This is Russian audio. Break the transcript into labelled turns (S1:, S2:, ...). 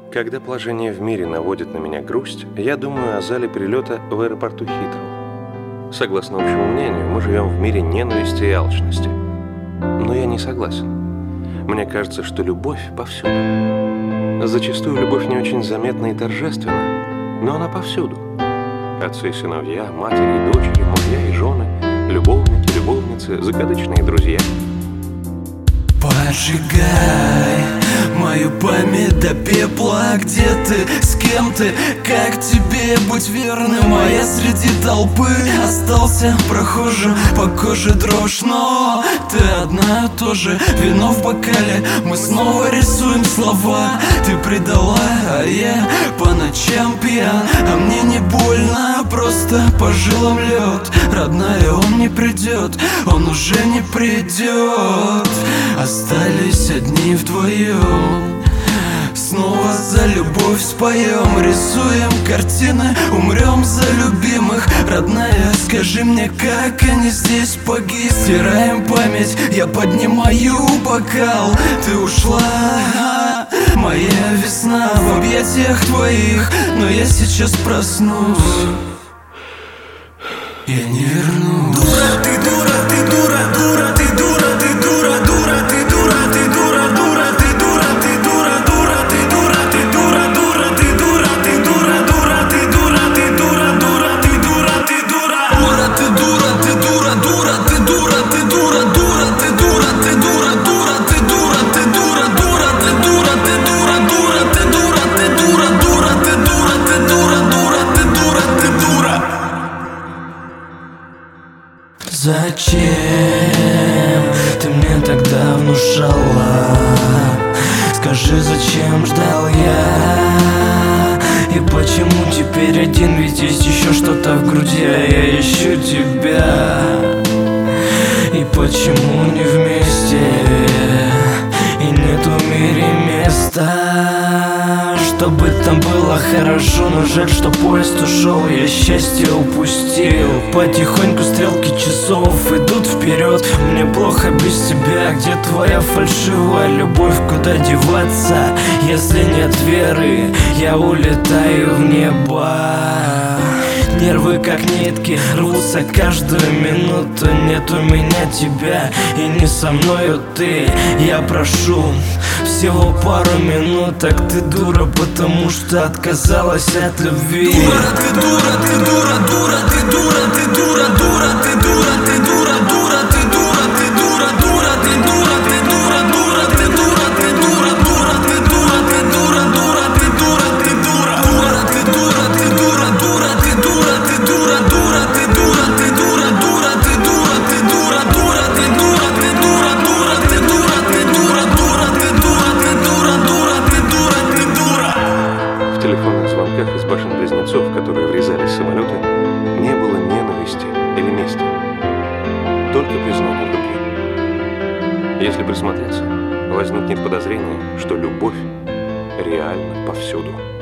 S1: Когда положение в мире наводит на меня грусть, я думаю о зале прилета в аэропорту Хитроу. Согласно общему мнению, мы живем в мире ненависти и алчности. Но я не согласен. Мне кажется, что любовь повсюду. Зачастую любовь не очень заметна и торжественна, но она повсюду. Отцы и сыновья, матери и дочери, мужья и жены, любовники, любовницы, закадычные друзья.
S2: Поджигай мою память до пепла. Где ты, с кем ты, как тебе быть верным? А я среди толпы остался прохожим, по коже дрожь. Но ты одна тоже, вино в бокале, мы снова рисуем слова. Ты предала, а я по ночам пьян. А мне не больно, просто по жилам лед. Родная, он не придет, он уже не придет. Остались одни вдвоем. Снова за любовь споем, рисуем картины, умрем за любимых. Родная, скажи мне, как они здесь погибли? Стираем память, я поднимаю бокал. Ты ушла, моя весна, в объятиях твоих, но я сейчас проснусь, я не вернусь.
S3: Дура, ты дура, ты дура, дура, ты дура, ты дура, дура, ты дура, ты дура, дура, ты дура, ты дура, дура, ты дура, ты дура, дура, ты дура, ты дура, дура, ты дура, ты дура, дура, ты дура, ты дура.
S2: Дура, ты дура, ты дура, дура, ты дура, ты дура, дура, ты дура, ты дура, дура, ты дура, ты дура, дура, ты дура, ты дура, дура, ты дура, ты дура, дура, ты дура, ты дура, дура, ты дура, ты дура. Зачем ты мне тогда внушала? Скажи, зачем ждал я? И почему теперь один? Ведь есть еще что-то в груди, а я ищу тебя. И почему не вместе? И нету в мире места, чтобы там было хорошо. Но жаль, что поезд ушел, я счастье упустил. Потихоньку стрелки часов идут вперед. Мне плохо без тебя, где твоя фальшивая любовь? Куда деваться, если нет веры? Я улетаю в небо. Нервы как нитки рвутся каждую минуту. Нет у меня тебя и не со мною ты. Я прошу всего пару минуток. Ты дура, потому что отказалась от любви.
S3: Дура, ты дура, ты дура, дура, ты дура, ты дура, дура, ты дура, ты дура, дура, ты дура, ты дура, дура, ты дура, ты дура, дура, ты дура, ты дура, дура, ты дура, ты дура, дура, ты дура, ты дура. Дура, ты дура, ты дура, дура, ты дура, ты дура, дура, ты дура, ты дура, дура, ты дура, ты дура, дура, ты дура, ты дура, дура, ты дура, ты дура, дура, ты дура, ты дура, дура, ты дура, ты дура.
S1: В телефонных звонках из башен-близнецов, которые врезались в самолеты, не было ненависти или мести, только признание в любви. Если присмотреться, возникнет подозрение, что любовь реально повсюду.